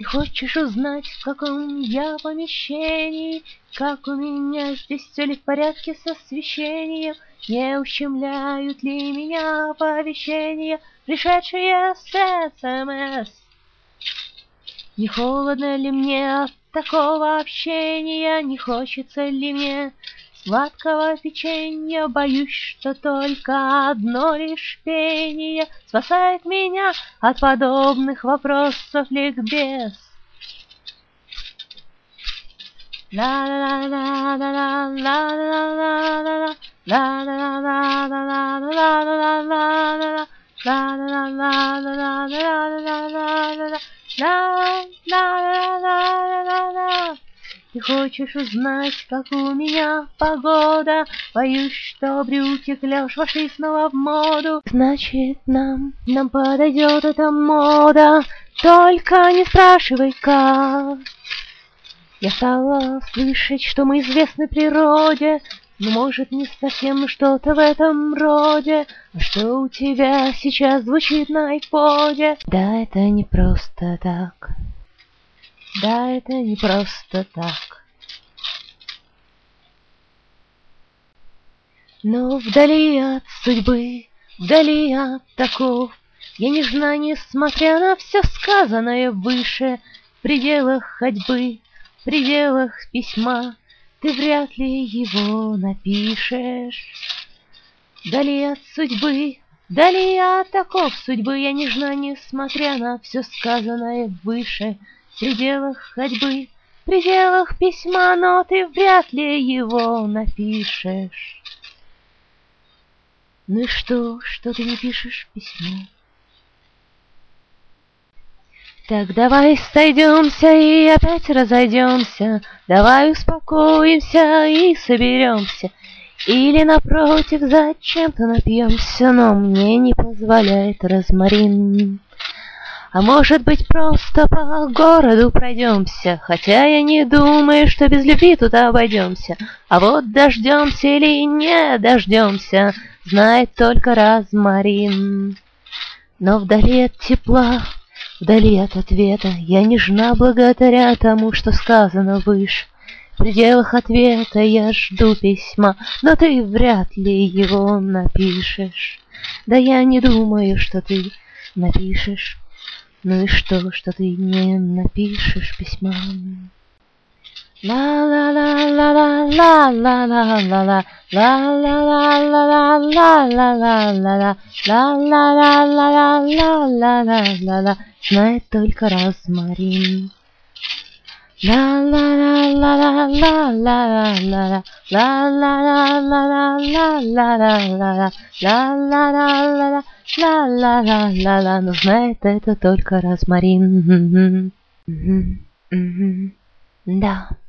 Ты хочешь узнать, в каком я помещении, как у меня здесь все ли в порядке с освещением, не ущемляют ли меня оповещения, пришедшие с СМС? Не холодно ли мне от такого общения, не хочется ли мне сладкого печенья? Боюсь, что только одно лишь пение спасает меня от подобных вопросов ликбез. Ты хочешь узнать, как у меня погода? Боюсь, что брюки клеш вошли снова в моду. Значит, нам подойдет эта мода. Только не спрашивай, как. Я стала слышать, что мы известны природе, но, может, не совсем что-то в этом роде. А что у тебя сейчас звучит на айподе? Да, это не просто так. Да, это не просто так. Но вдали от судьбы, вдали от оков, я нежна, несмотря на все сказанное выше. В пределах ходьбы, в пределах письма ты вряд ли его напишешь. Вдали от судьбы, вдали от оков судьбы, я нежна, несмотря на все сказанное выше. В пределах ходьбы, в пределах письма, но ты вряд ли его напишешь. Ну и что ты не пишешь письмо? Так давай сойдемся и опять разойдемся, давай успокоимся и соберемся. Или, напротив, зачем-то напьемся, но мне не позволяет розмарин. А может быть, просто по городу пройдемся, хотя я не думаю, что без любви тут обойдемся. А вот дождемся или не дождемся, знает только розмарин. Но вдали от тепла, вдали от ответа, я нежна благодаря тому, что сказано выше. В пределах ответа я жду письма, но ты вряд ли его напишешь. Да я не думаю, что ты напишешь. Ну и что ты не напишешь письма? Ла-ла-ла-ла-ла-ла-ла-ла-ла, ла-ла-ла-ла-ла-ла-ла-ла-ла, ла-ла-ла-ла-ла-ла-ла-ла, знает только розмарин. Ла-ла-ла-ла-ла-ла-ла-ла, ла-ла-ла-ла-ла-ла-ла-ла, ла-ла-ла-ла-ла-ла-ла, но знает это только розмарин. Да.